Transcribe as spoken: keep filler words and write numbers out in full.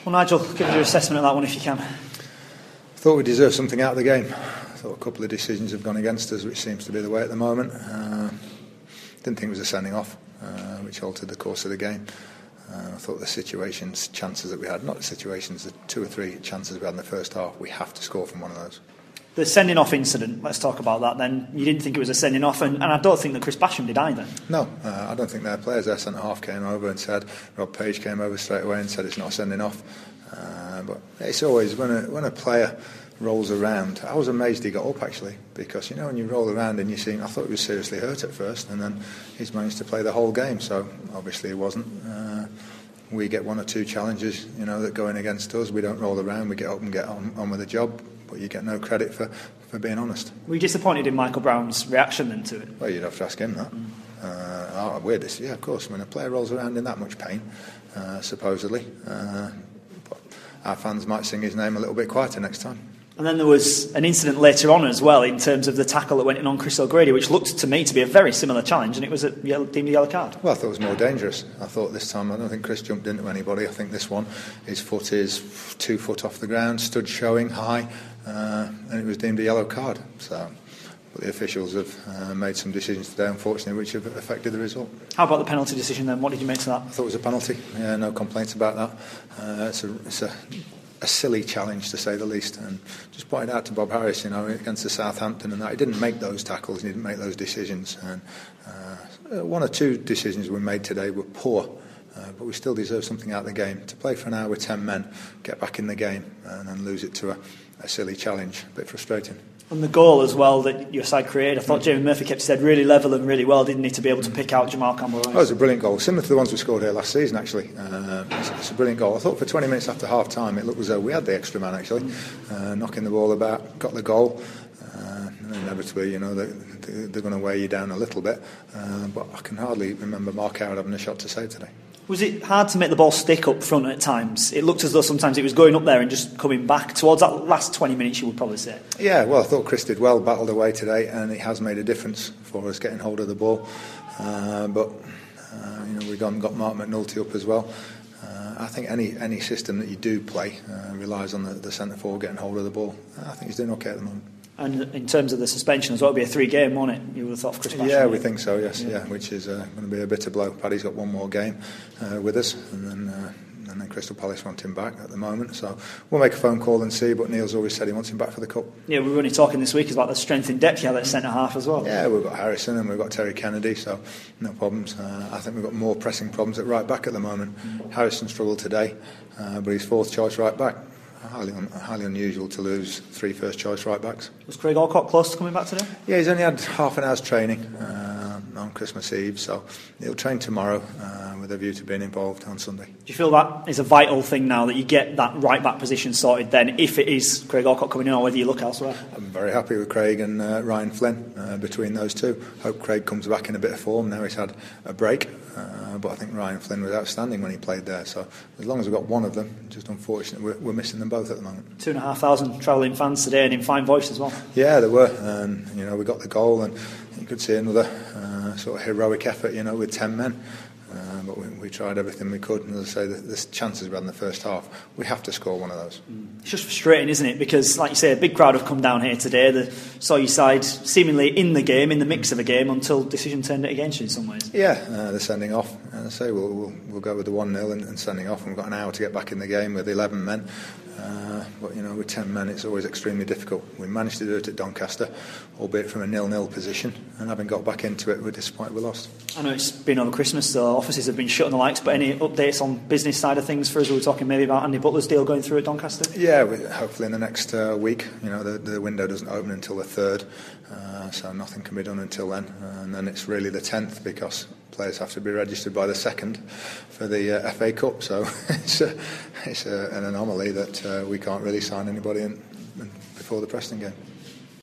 Well, Nigel, give us your assessment of that one if you can. I thought we deserved something out of the game. I thought a couple of decisions have gone against us, which seems to be the way at the moment. Uh, didn't think it was a sending off, uh, which altered the course of the game. Uh, I thought the situations, chances that we had, not the situations, the two or three chances we had in the first half, we have to score from one of those. The sending off incident, let's talk about that then. You didn't think it was a sending off, and, and I don't think that Chris Basham did either. No, uh, I don't think their players, their centre half came over and said, Rob Page came over straight away and said it's not a sending off. Uh, but it's always, when a, when a player rolls around, I was amazed he got up actually, because you know when you roll around and you see, I thought he was seriously hurt at first, and then he's managed to play the whole game, so obviously he wasn't. Uh, we get one or two challenges, you know, that go in against us. We don't roll around, we get up and get on, on with the job. But you get no credit for, for being honest. Were you disappointed in Michael Brown's reaction then to it? Well, you'd have to ask him that. Mm. Uh, oh, weird, yeah, of course. When a player rolls around in that much pain, uh, supposedly, uh, but our fans might sing his name a little bit quieter next time. And then there was an incident later on as well in terms of the tackle that went in on Chris O'Grady, which looked to me to be a very similar challenge, and it was a yellow, deemed a yellow card. Well, I thought it was more dangerous. I thought this time, I don't think Chris jumped into anybody. I think this one, his foot is two foot off the ground, stood showing high, uh, and it was deemed a yellow card. So but the officials have uh, made some decisions today, unfortunately, which have affected the result. How about the penalty decision then? What did you make to that? I thought it was a penalty. Yeah, no complaints about that. Uh, it's a... It's a a silly challenge to say the least, and just pointed out to Bob Harris, you know, against the Southampton and that he didn't make those tackles, he didn't make those decisions, and uh, one or two decisions we made today were poor, uh, but we still deserve something out of the game. To play for an hour with ten men, get back in the game and then lose it to a, a silly challenge, a bit frustrating. And the goal as well that your side created, I thought mm. Jamie Murphy kept his head really level and really well, didn't he, to be able to pick out Jamal Campbell-Lewis? Oh, it was a brilliant goal, similar to the ones we scored here last season actually. Uh, it's, it's a brilliant goal. I thought for twenty minutes after half time it looked as though we had the extra man actually, mm. uh, knocking the ball about, got the goal. Uh, and inevitably, you know, they, they're going to weigh you down a little bit, uh, but I can hardly remember Mark Howard having a shot to save today. Was it hard to make the ball stick up front at times? It looked as though sometimes it was going up there and just coming back towards that last twenty minutes, you would probably say. Yeah, well, I thought Chris did well, battled away today, and it has made a difference for us getting hold of the ball. Uh, but, uh, you know, we've gone, got Mark McNulty up as well. Uh, I think any any system that you do play uh, relies on the, the centre forward getting hold of the ball. I think he's doing okay at the moment. And in terms of the suspension as well, it would be a three-game, won't it? You would have thought for Chris Basham. Yeah, we think so, yes, yeah, yeah which is uh, going to be a bitter blow. Paddy's got one more game uh, with us, and then uh, and then Crystal Palace want him back at the moment. So we'll make a phone call and see, but Neil's always said he wants him back for the Cup. Yeah, we were only talking this week about the strength in depth you have at centre-half as well. Yeah, we've got Harrison and we've got Terry Kennedy, so no problems. Uh, I think we've got more pressing problems at right-back at the moment. Mm. Harrison struggled today, uh, but he's fourth choice right-back. Highly, un- highly unusual to lose three first choice right backs. Was Craig Alcock close to coming back today? Yeah, he's only had half an hour's training uh, on Christmas Eve, so he'll train tomorrow uh, with a view to being involved on Sunday. Do you feel that is a vital thing now that you get that right back position sorted then, if it is Craig Alcock coming in or whether you look elsewhere? I'm very happy with Craig and uh, Ryan Flynn uh, between those two. Hope Craig comes back in a bit of form. Now he's had a break, uh, but I think Ryan Flynn was outstanding when he played there, so as long as we've got one of them, just unfortunate we're, we're missing them both at the moment. Two and a half thousand travelling fans today and in fine voice as well. Yeah, there were, and you know we got the goal, and you could see another uh, sort of heroic effort, you know, with ten men. Uh, but we, we tried everything we could, and as I say, the, the chances we had in the first half, we have to score one of those. It's just frustrating, isn't it? Because, like you say, a big crowd have come down here today. They saw your side seemingly in the game, in the mix of a game, until decision turned it against you in some ways. Yeah, uh, they're sending off. As I say, we'll, we'll, we'll go with the one nil and, and sending off, and we've got an hour to get back in the game with eleven men. Uh, but, you know, with ten men, it's always extremely difficult. We managed to do it at Doncaster, albeit from a nil-nil position, and having got back into it, we're disappointed we lost. I know it's been over Christmas, so offices have been shut and the likes, but any updates on business side of things for us? We were talking maybe about Andy Butler's deal going through at Doncaster? Yeah, we, hopefully in the next uh, week. You know, the, the window doesn't open until the third, uh, so nothing can be done until then. Uh, and then it's really the tenth, because players have to be registered by the second for the uh, F A Cup, so it's, a, it's a, an anomaly that uh, we can't really sign anybody in, in before the Preston game.